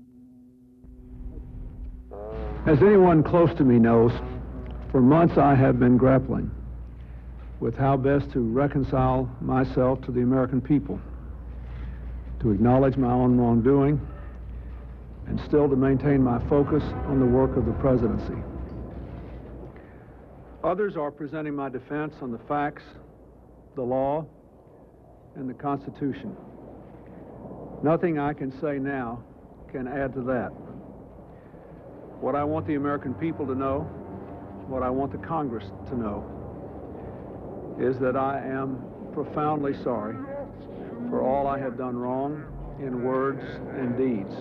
As anyone close to me knows, for months I have been grappling with how best to reconcile myself to the American people, to acknowledge my own wrongdoing, and still to maintain my focus on the work of the presidency. Others are presenting my defense on the facts, the law, and the Constitution. Nothing I can say now can add to that. What I want the American people to know, what I want the Congress to know, is that I am profoundly sorry for all I have done wrong in words and deeds.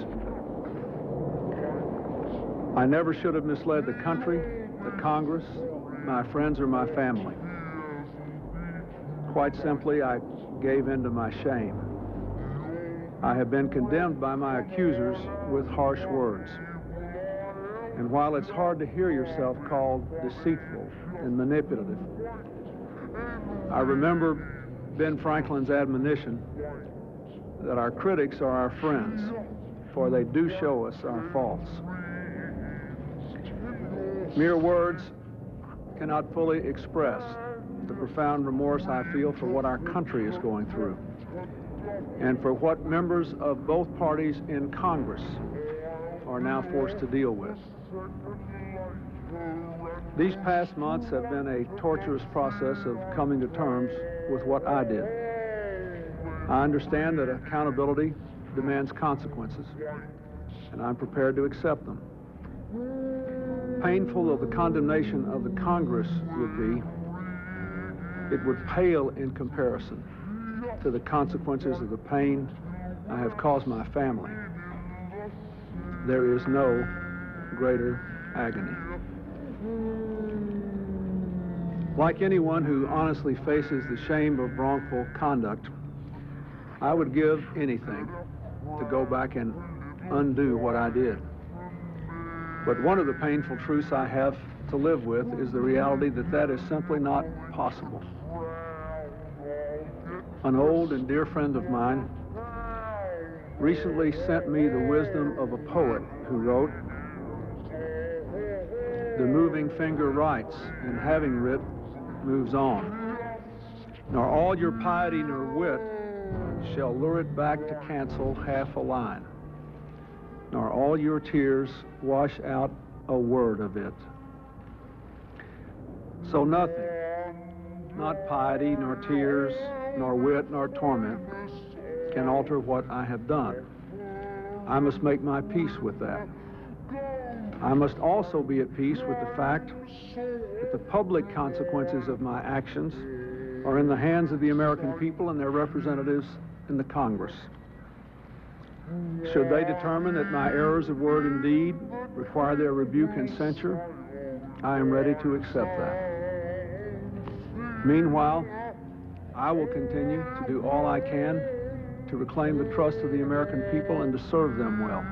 I never should have misled the country, the Congress, my friends, or my family. Quite simply, I gave in to my shame. I have been condemned by my accusers with harsh words. And while it's hard to hear yourself called deceitful and manipulative, I remember Ben Franklin's admonition that our critics are our friends, for they do show us our faults. Mere words cannot fully express the profound remorse I feel for what our country is going through, and for what members of both parties in Congress are now forced to deal with. These past months have been a torturous process of coming to terms with what I did. I understand that accountability demands consequences, and I'm prepared to accept them. Painful though the condemnation of the Congress would be, it would pale in comparison to the consequences of the pain I have caused my family. There is no greater agony. Like anyone who honestly faces the shame of wrongful conduct, I would give anything to go back and undo what I did. But one of the painful truths I have to live with is the reality that that is simply not possible. An old and dear friend of mine recently sent me the wisdom of a poet who wrote, "The moving finger writes, and having writ, moves on. Nor all your piety nor wit shall lure it back to cancel half a line. Nor all your tears wash out a word of it." So nothing, not piety, nor tears, nor wit, nor torment, can alter what I have done. I must make my peace with that. I must also be at peace with the fact that the public consequences of my actions are in the hands of the American people and their representatives in the Congress. Should they determine that my errors of word and deed require their rebuke and censure, I am ready to accept that. Meanwhile, I will continue to do all I can to reclaim the trust of the American people and to serve them well.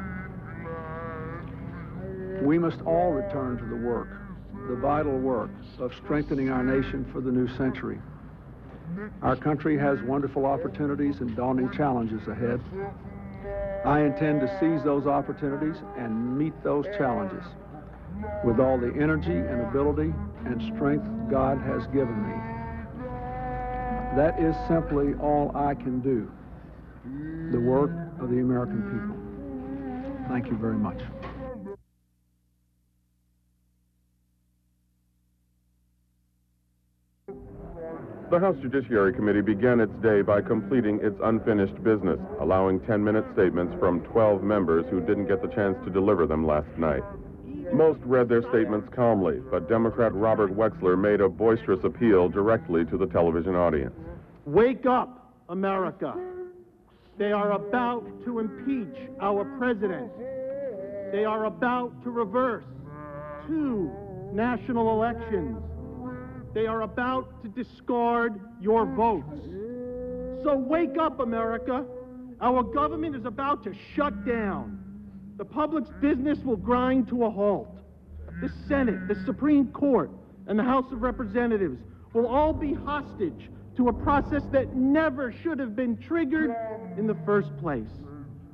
We must all return to the work, the vital work of strengthening our nation for the new century. Our country has wonderful opportunities and daunting challenges ahead. I intend to seize those opportunities and meet those challenges with all the energy and ability and strength God has given me. That is simply all I can do, the work of the American people. Thank you very much. The House Judiciary Committee began its day by completing its unfinished business, allowing 10-minute statements from 12 members who didn't get the chance to deliver them last night. Most read their statements calmly, but Democrat Robert Wexler made a boisterous appeal directly to the television audience. Wake up, America. They are about to impeach our president. They are about to reverse 2 national elections. They are about to discard your votes. So wake up, America. Our government is about to shut down. The public's business will grind to a halt. The Senate, the Supreme Court, and the House of Representatives will all be hostage to a process that never should have been triggered in the first place.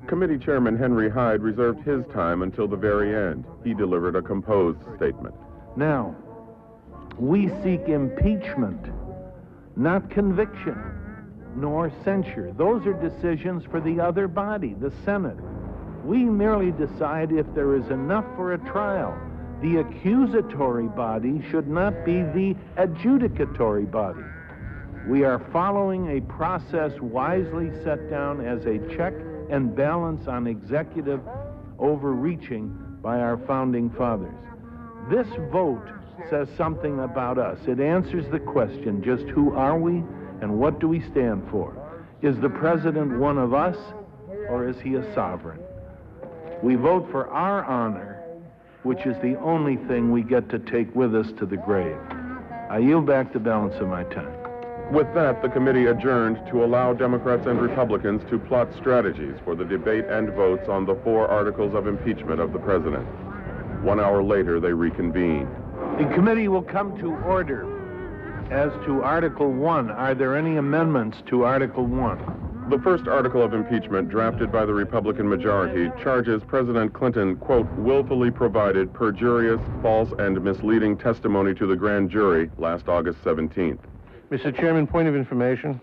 Committee Chairman Henry Hyde reserved his time until the very end. He delivered a composed statement. Now, we seek impeachment, not conviction, nor censure. Those are decisions for the other body, the Senate. We merely decide if there is enough for a trial. The accusatory body should not be the adjudicatory body. We are following a process wisely set down as a check and balance on executive overreaching by our founding fathers. This vote says something about us. It answers the question, just who are we and what do we stand for? Is the president one of us, or is he a sovereign? We vote for our honor, which is the only thing we get to take with us to the grave. I yield back the balance of my time. With that, the committee adjourned to allow Democrats and Republicans to plot strategies for the debate and votes on the 4 articles of impeachment of the president. 1 hour later, they reconvened. The committee will come to order. As to Article 1, are there any amendments to Article 1? The first article of impeachment, drafted by the Republican majority, charges President Clinton, quote, willfully provided perjurious, false, and misleading testimony to the grand jury last August 17th. Mr. Chairman, point of information.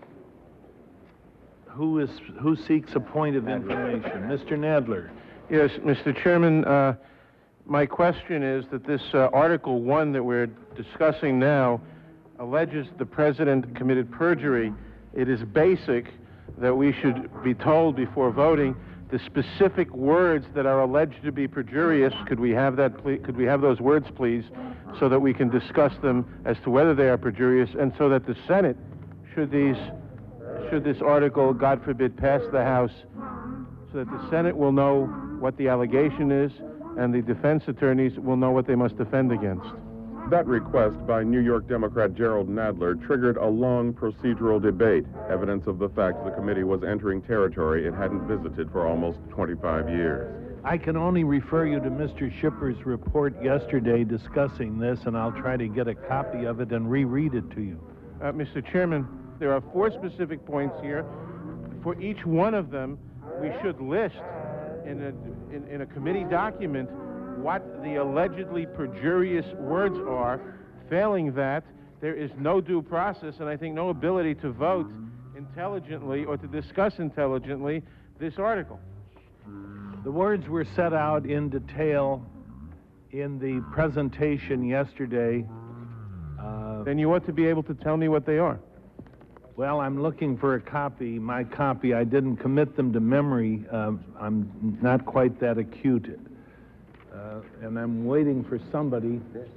Who seeks a point of information? Mr. Nadler. Yes, Mr. Chairman, my question is that this Article 1 that we're discussing now alleges the president committed perjury. It is basic that we should be told before voting the specific words that are alleged to be perjurious. Could we have that, could we have those words, please, so that we can discuss them as to whether they are perjurious, and so that the Senate, should this article, God forbid, pass the House, so that the Senate will know what the allegation is, and the defense attorneys will know what they must defend against. That request by New York Democrat Gerald Nadler triggered a long procedural debate, evidence of the fact the committee was entering territory it hadn't visited for almost 25 years. I can only refer you to Mr. Schipper's report yesterday discussing this, and I'll try to get a copy of it and reread it to you. Mr. Chairman, there are 4 specific points here. For each one of them, we should list in a committee document what the allegedly perjurious words are. Failing that, there is no due process, and I think no ability to vote intelligently or to discuss intelligently this article. The words were set out in detail in the presentation yesterday. Then you ought to be able to tell me what they are. Well, I'm looking for a copy, my copy. I didn't commit them to memory. I'm not quite that acute. And I'm waiting for somebody.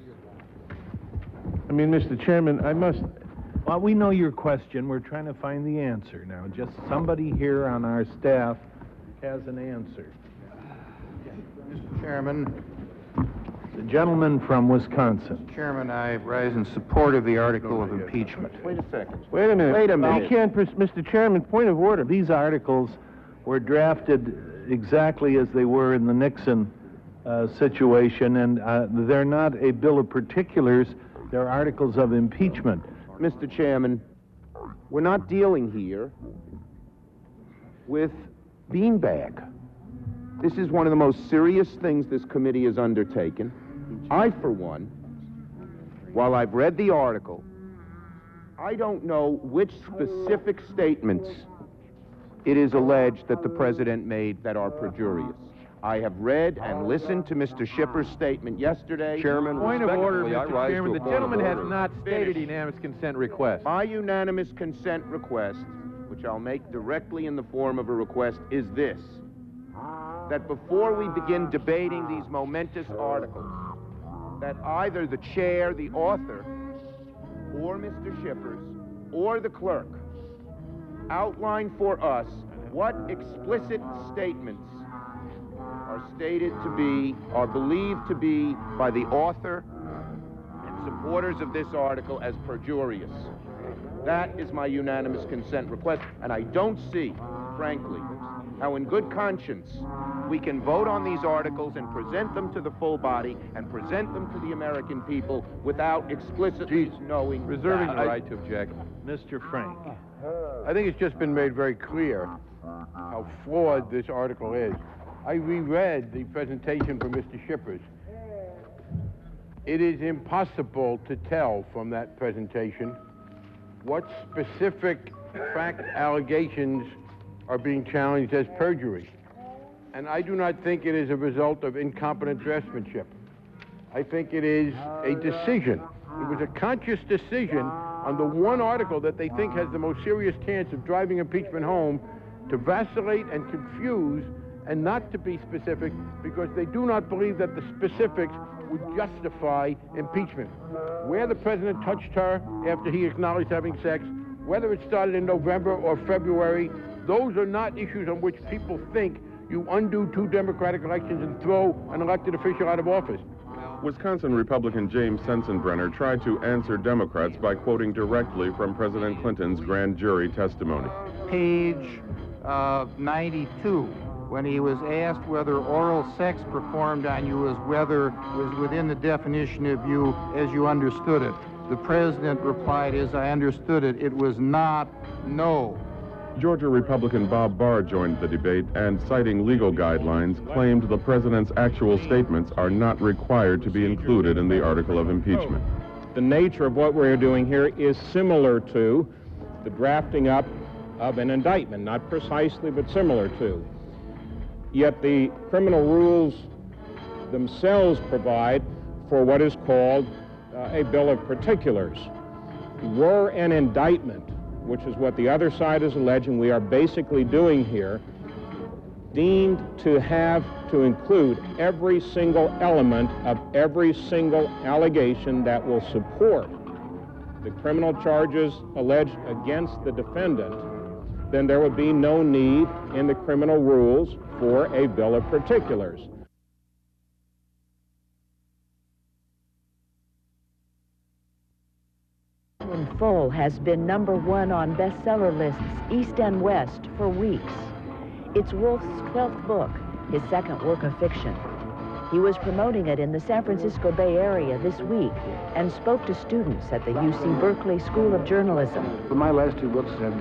I mean, Mr. Chairman, I must... Well, we know your question. We're trying to find the answer now. Just somebody here on our staff has an answer. Mr. Chairman. The gentleman from Wisconsin. Chairman, I rise in support of the article of impeachment. Wait a second. Wait a minute. Wait a minute. You can't, Mr. Chairman, point of order. These articles were drafted exactly as they were in the Nixon situation, and they're not a bill of particulars. They're articles of impeachment. Mr. Chairman, we're not dealing here with beanbag. This is one of the most serious things this committee has undertaken. I, for one, while I've read the article, I don't know which specific statements it is alleged that the president made that are perjurious. I have read and listened to Mr. Schipper's statement yesterday. Chairman, point of order, Mr. Chairman. The gentleman has not stated unanimous consent request. My unanimous consent request, which I'll make directly in the form of a request, is this: that before we begin debating these momentous articles, that either the chair, the author, or Mr. Schippers, or the clerk outline for us what explicit statements are stated to be, are believed to be by the author and supporters of this article as perjurious. That is my unanimous consent request, and I don't see, frankly, how in good conscience we can vote on these articles and present them to the full body and present them to the American people without explicitly knowing reserving the right to object. Mr. Frank. I think it's just been made very clear how flawed this article is. I reread the presentation from Mr. Schippers. It is impossible to tell from that presentation what specific fact allegations are being challenged as perjury. And I do not think it is a result of incompetent draftsmanship. I think it is a decision. It was a conscious decision on the one article that they think has the most serious chance of driving impeachment home to vacillate and confuse and not to be specific, because they do not believe that the specifics would justify impeachment. Where the president touched her after he acknowledged having sex, whether it started in November or February, those are not issues on which people think you undo 2 Democratic elections and throw an elected official out of office. Wisconsin Republican James Sensenbrenner tried to answer Democrats by quoting directly from President Clinton's grand jury testimony. Page 92, when he was asked whether oral sex performed on you was within the definition of you as you understood it. The president replied, as I understood it, it was not, no. Georgia Republican Bob Barr joined the debate and, citing legal guidelines, claimed the president's actual statements are not required to be included in the article of impeachment. The nature of what we're doing here is similar to the drafting up of an indictment, not precisely, but similar to. Yet the criminal rules themselves provide for what is called a bill of particulars. Were an indictment, which is what the other side is alleging we are basically doing here, deemed to have to include every single element of every single allegation that will support the criminal charges alleged against the defendant, then there would be no need in the criminal rules for a bill of particulars. In Full has been #1 on bestseller lists East and West for weeks. It's Wolf's 12th book, his second work of fiction. He was promoting it in the San Francisco Bay Area this week and spoke to students at the UC Berkeley School of Journalism. My last 2 books have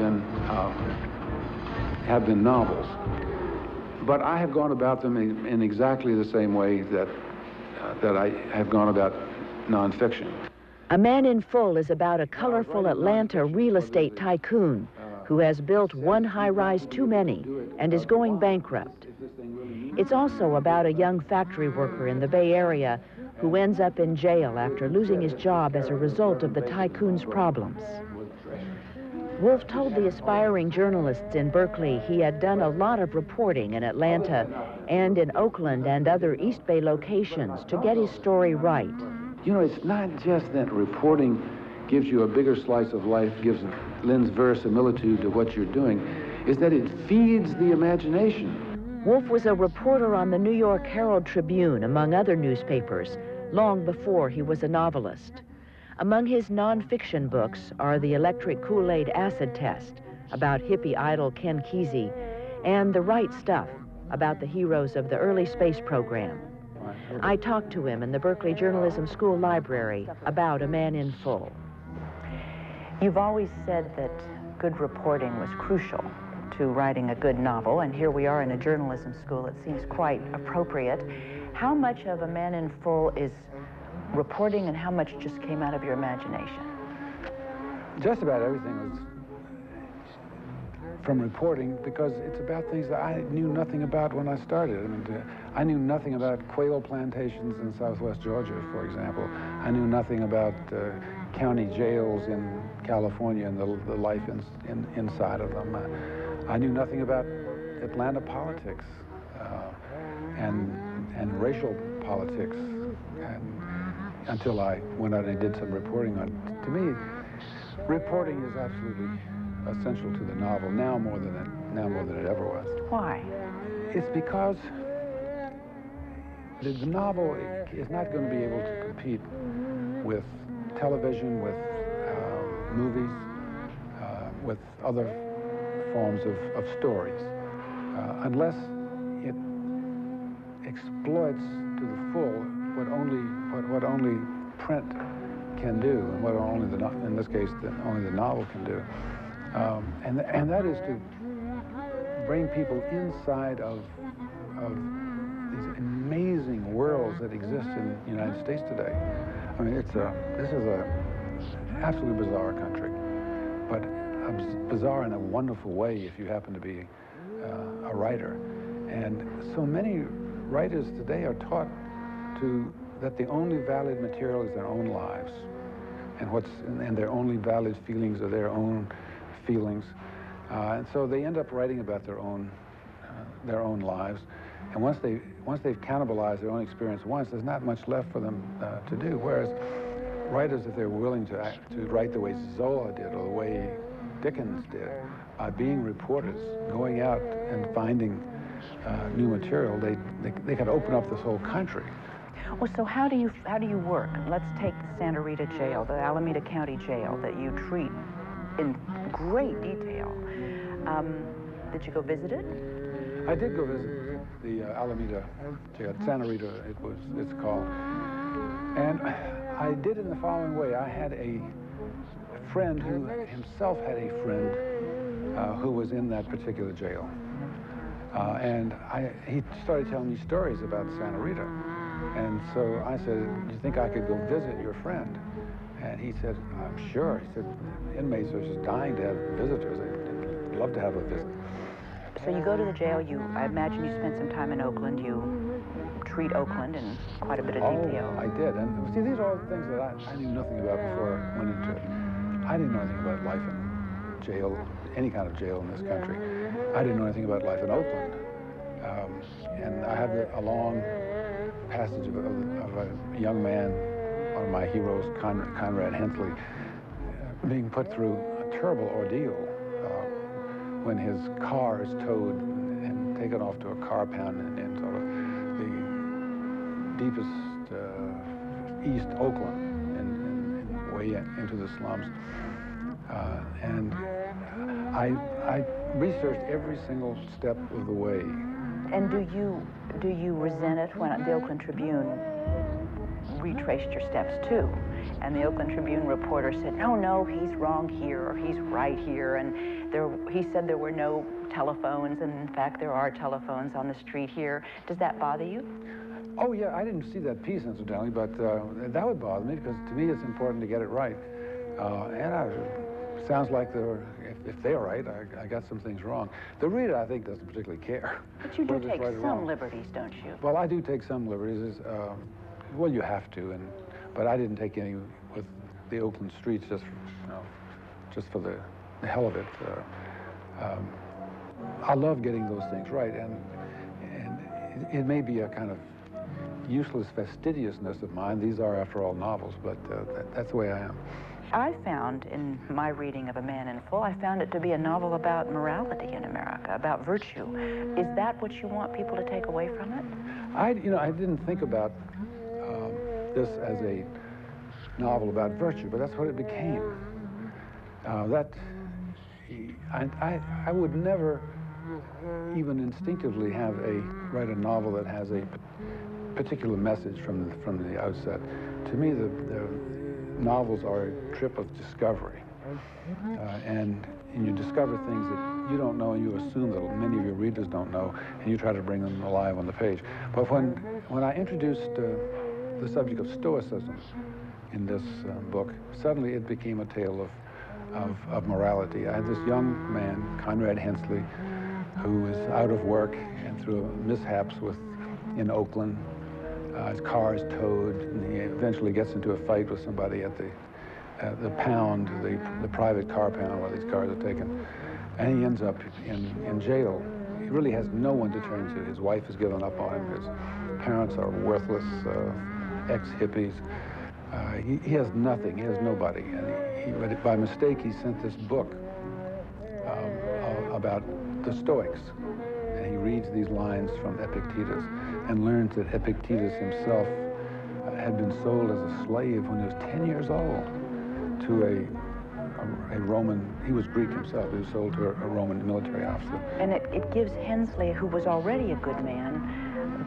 been novels, but I have gone about them in exactly the same way that I have gone about nonfiction. A Man in Full is about a colorful Atlanta real estate tycoon who has built one high-rise too many and is going bankrupt. It's also about a young factory worker in the Bay Area who ends up in jail after losing his job as a result of the tycoon's problems. Wolf told the aspiring journalists in Berkeley he had done a lot of reporting in Atlanta and in Oakland and other East Bay locations to get his story right. You know, it's not just that reporting gives you a bigger slice of life, lends verisimilitude to what you're doing, is that it feeds the imagination. Wolf was a reporter on the New York Herald Tribune, among other newspapers, long before he was a novelist. Among his nonfiction books are The Electric Kool-Aid Acid Test, about hippie idol Ken Kesey, and The Right Stuff, about the heroes of the early space program. I talked to him in the Berkeley Journalism School library about A Man in Full. You've always said that good reporting was crucial to writing a good novel, and here we are in a journalism school. It seems quite appropriate. How much of A Man in Full is reporting and how much just came out of your imagination? Just about everything was from reporting, because it's about things that I knew nothing about when I started. I mean, I knew nothing about quail plantations in southwest Georgia, for example. I knew nothing about county jails in California and the life inside of them. I knew nothing about Atlanta politics and racial politics until I went out and did some reporting on it. To me, reporting is absolutely essential to the novel now more than it ever was. Why? It's because the novel is not going to be able to compete with television, with movies, with other forms of stories, unless it exploits to the full what only print can do, and what only in this case only the novel can do. And that is to bring people inside of these amazing worlds that exist in the United States today. I mean, this is a absolutely bizarre country, but bizarre in a wonderful way if you happen to be a writer. And so many writers today are taught that the only valid material is their own lives, and their only valid feelings are their own feelings, and so they end up writing about their own lives. And once they've cannibalized their own experience once, there's not much left for them to do. Whereas writers, if they're willing to write the way Zola did or the way Dickens did, by being reporters, going out and finding new material, they could open up this whole country. Well, so how do you work? Let's take the Santa Rita Jail, the Alameda County Jail that you treat in great detail. Did you go visit it? I did go visit the Alameda Jail, Santa Rita it's called. And I did in the following way. I had a friend who himself had a friend who was in that particular jail. And he started telling me stories about Santa Rita. And so I said, do you think I could go visit your friend? And he said, I'm sure. He said, inmates are just dying to have visitors. They'd love to have a visit. So you go to the jail. I imagine you spent some time in Oakland. You treat Oakland in quite a bit of detail. I did. And see, these are all the things that I knew nothing about before I went into it. I didn't know anything about life in jail, any kind of jail in this country. I didn't know anything about life in Oakland. And I have a long passage of a young man, one of my heroes, Conrad Hensley, being put through a terrible ordeal when his car is towed and taken off to a car pound in sort of the deepest East Oakland and way into the slums. And I researched every single step of the way. And do you resent it when the Oakland Tribune retraced your steps too? And the Oakland Tribune reporter said, no, he's wrong here, or he's right here, and he said there were no telephones, and in fact there are telephones on the street here. Does that bother you? Oh yeah, I didn't see that piece incidentally, but that would bother me because to me it's important to get it right. Sounds like if they're right, I got some things wrong. The reader, I think, doesn't particularly care. But you do take some liberties, don't you? Well, I do take some liberties. Well, you have to, but I didn't take any with the Oakland streets just for the hell of it. I love getting those things right, and it may be a kind of useless fastidiousness of mine. These are, after all, novels, but that's the way I am. I found, in my reading of A Man in Full, I found it to be a novel about morality in America, about virtue. Is that what you want people to take away from it? I didn't think about this as a novel about virtue, but that's what it became. I would never even instinctively write a novel that has a particular message from the outset. To me, the novels are a trip of discovery, and you discover things that you don't know, and you assume that many of your readers don't know, and you try to bring them alive on the page. But when I introduced the subject of Stoicism in this book, suddenly it became a tale of morality. I had this young man, Conrad Hensley, who was out of work and through mishaps in Oakland. His car is towed, and he eventually gets into a fight with somebody at the pound, the private car pound where these cars are taken, and he ends up in jail. He really has no one to turn to. His wife has given up on him. His parents are worthless ex-hippies. He has nothing. He has nobody. And by mistake, he sent this book about the Stoics. And he reads these lines from Epictetus and learns that Epictetus himself had been sold as a slave when he was 10 years old to a Roman, he was Greek himself, he was sold to a Roman military officer. And it gives Hensley, who was already a good man,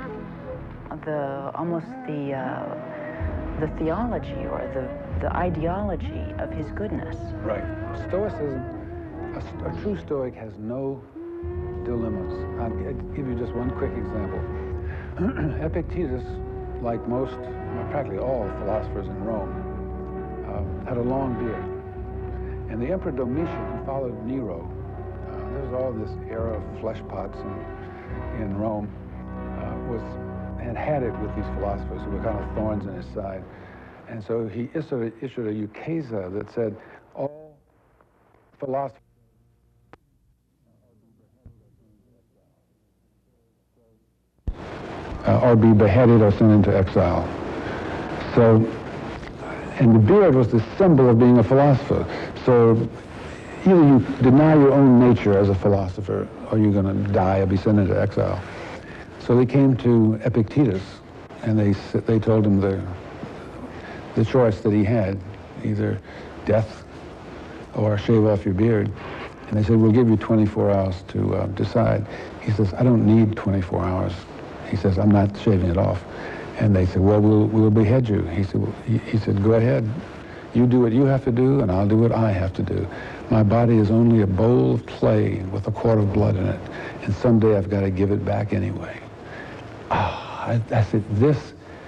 almost the theology or the ideology of his goodness. Right. Stoicism, a true Stoic has no dilemmas. I'll give you just one quick example. Epictetus, like most, practically all philosophers in Rome, had a long beard. And the Emperor Domitian, who followed Nero, there was all this era of flesh pots in Rome, had it with these philosophers who were kind of thorns in his side. And so he issued a ukase that said all philosophers or be beheaded or sent into exile. So, and the beard was the symbol of being a philosopher. So either you deny your own nature as a philosopher, or you're going to die or be sent into exile. So they came to Epictetus, and they told him the choice that he had, either death or shave off your beard. And they said, we'll give you 24 hours to decide. He says, I don't need 24 hours. He says, I'm not shaving it off. And they said, well, we'll behead you. He said, go ahead. You do what you have to do, and I'll do what I have to do. My body is only a bowl of clay with a quart of blood in it, and someday I've got to give it back anyway. I said, this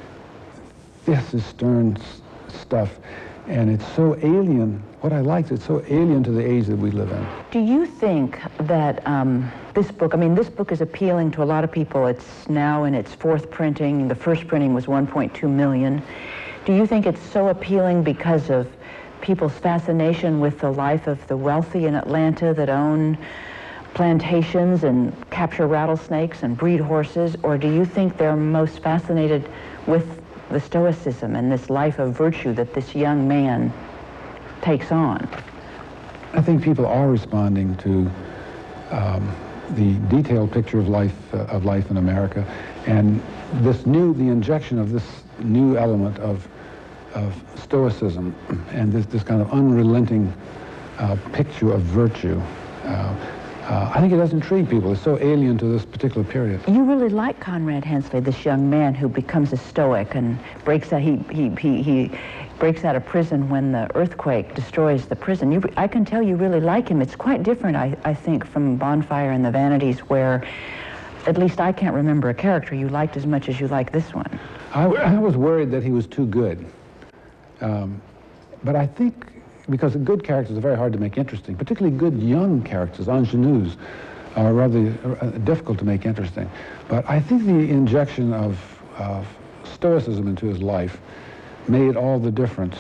is stern stuff, and it's so alien. What I liked, it's so alien to the age that we live in. Do you think that this book is appealing to a lot of people. It's now in its fourth printing. The first printing was 1.2 million. Do you think it's so appealing because of people's fascination with the life of the wealthy in Atlanta that own plantations and capture rattlesnakes and breed horses, or do you think they're most fascinated with the stoicism and this life of virtue that this young man takes on? I think people are responding to the detailed picture of life in America, and the injection of this new element of stoicism and this kind of unrelenting picture of virtue. I think it does intrigue people. It's so alien to this particular period. You really like Conrad Hensley, this young man who becomes a Stoic and breaks out. He breaks out of prison when the earthquake destroys the prison. I can tell you really like him. It's quite different, I think, from Bonfire and the Vanities, where at least I can't remember a character you liked as much as you like this one. I was worried that he was too good. But I think, because good characters are very hard to make interesting, particularly good young characters, ingenues, are rather difficult to make interesting. But I think the injection of stoicism into his life made all the difference.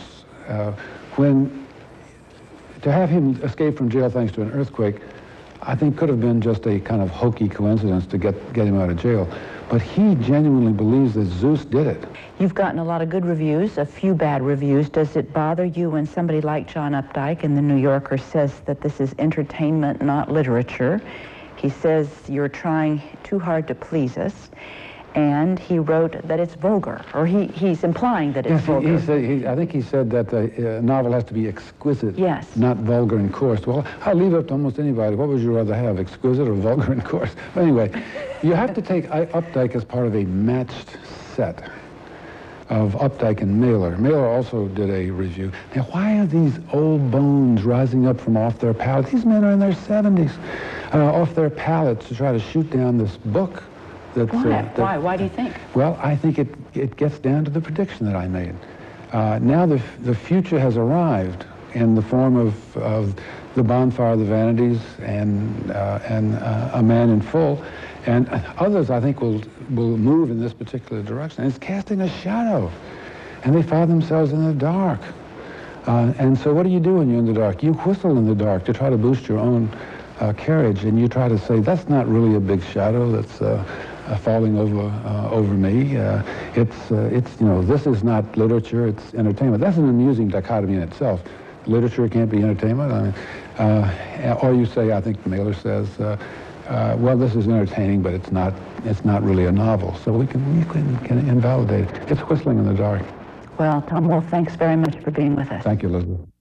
To have him escape from jail thanks to an earthquake, I think could have been just a kind of hokey coincidence to get him out of jail. But he genuinely believes that Zeus did it. You've gotten a lot of good reviews, a few bad reviews. Does it bother you when somebody like John Updike in the New Yorker says that this is entertainment, not literature? He says you're trying too hard to please us. And he wrote that it's vulgar, or he's implying that it's vulgar. I think he said that a novel has to be exquisite, yes, not vulgar and coarse. Well, I'll leave it up to almost anybody. What would you rather have, exquisite or vulgar and coarse? But anyway, you have to take Updike as part of a matched set of Updike and Mailer. Mailer also did a review. Now, why are these old bones rising up from off their pallets? These men are in their 70s, off their pallets to try to shoot down this book. Why? Why do you think? Well, I think it gets down to the prediction that I made. Now the future has arrived in the form of the Bonfire of the Vanities and A Man in Full, and others I think will move in this particular direction. And it's casting a shadow, and they find themselves in the dark. And so what do you do when you're in the dark? You whistle in the dark to try to boost your own carriage, and you try to say, that's not really a big shadow that's falling over me. This is not literature, it's entertainment. That's an amusing dichotomy in itself. Literature can't be entertainment. Or you say, I think Mailer says, well, this is entertaining, but it's not really a novel. So you can invalidate it. It's whistling in the dark. Well, Tom Wolfe, thanks very much for being with us. Thank you, Elizabeth.